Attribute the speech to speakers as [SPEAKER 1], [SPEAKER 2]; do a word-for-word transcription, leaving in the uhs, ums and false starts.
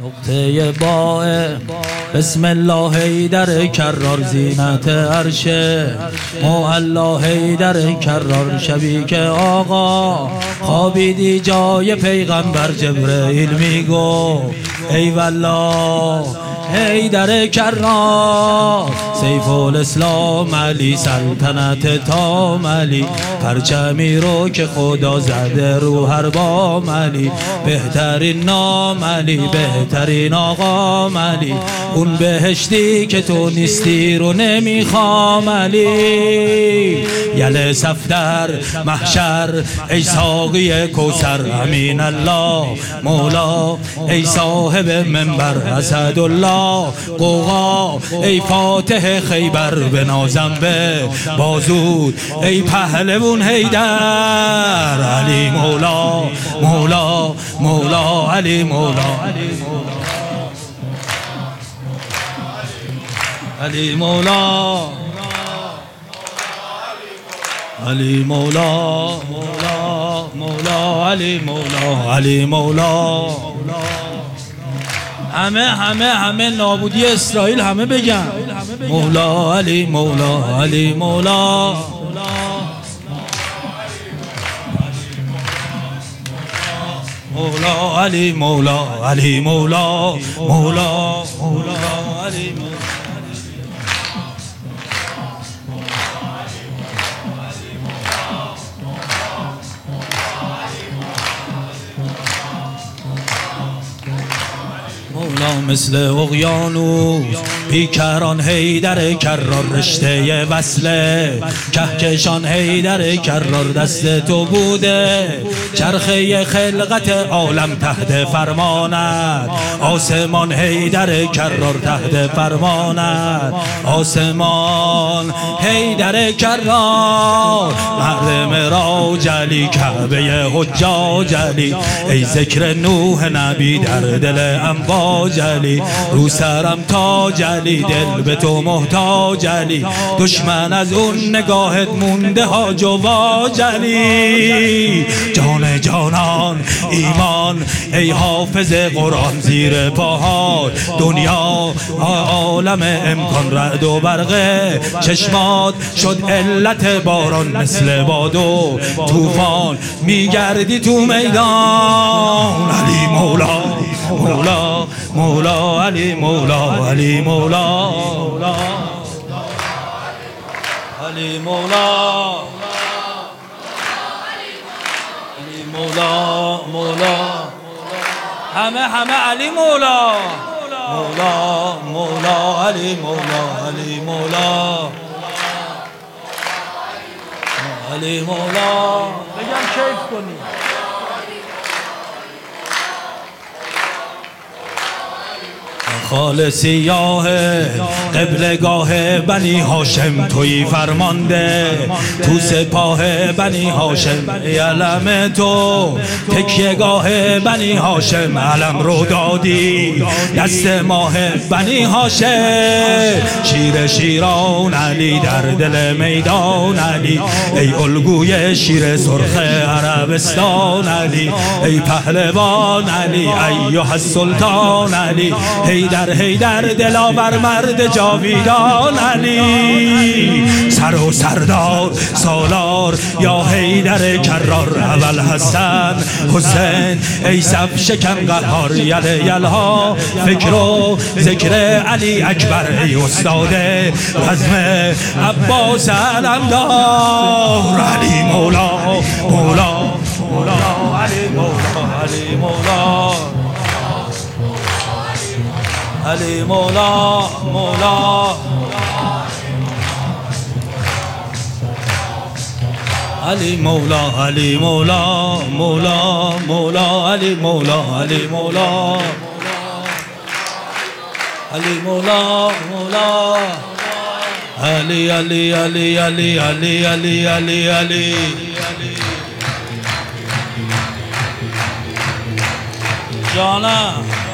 [SPEAKER 1] نقطه باه بسم الله حیدر کرار زینت عرشه معلا حیدر کرار شبی که آقا خوابیدی جای پیغمبر جبرئیل میگو ای والله حیدر کرار سیف الاسلام علی سلطنت تام علی پرچمی رو که خدا زده رو هر بام علی بهترین نام علی بهترین آقام علی اون بهشتی که تو نیستی رو نمیخوام علی یل صفدر محشر ای ساقی کوثر امین الله مولا ای صاحب منبر اسدالله قوقا ای فاتح خیبر به نازم به بازود ای پهلوون حیدر علی مولا مولا مولا علی مولا علی مولا علی مولا مولا مولا علی مولا علی مولا همه همه همه نابودی اسرائیل همه بگن مولا علی مولا علی مولا مولا علی مولا علی مولا مولا مولا علی مولا مولا مثل اقیانوس بیکران حیدر کرار رشته وصله کهکشان حیدر کرار دست تو بوده چرخه خلقت عالم تحت فرمانت آسمان حیدر کرار تحت فرمانت آسمان حیدر کرار مرد معراج علی کعبه حجاج علی ای ذکر نوح نبی در دل امواج علی رو سرم تاج علی دل به تو محتاج علی دشمن از اون نگاهت مونده هاج و واج علی جان جانان ایمان ای حافظ قرآن زیر پاهات دنیا عالم امکان رعد و برقه چشمات شد علت باران مثل باد و طوفان میگردی تو میدان علی مولا مولا مولا علی مولا علی مولا علی مولا علی مولا مولا همه همه علی مولا مولا مولا علی مولا علی مولا علی مولا بگم کیف کنی خال سیاه قبلگاه بنی هاشم توی فرمانده تو سپاه بنی هاشم علم تو تکیهگاه بنی هاشم علم رو دادی دست ماه بنی هاشم شیر شیران علی در دل میدان علی ای الگوی شیر سرخ عربستان علی ای پهلوان علی ایها السلطان علی حیدر حیدر دلاور مرد جاویدان علی سر و سردار سالار یا حیدر کرار اول حسن حسین ای صف شکم قهار یل یلها فکر و ذکر علی اکبر ای استاد رزم عباس علمدار علی مولا مولا مولا علی مولا علی مولا علی مولا مولا علی مولا علی مولا مولا مولا علی مولا علی مولا علی مولا مولا علی علی علی علی علی علی علی علی جانم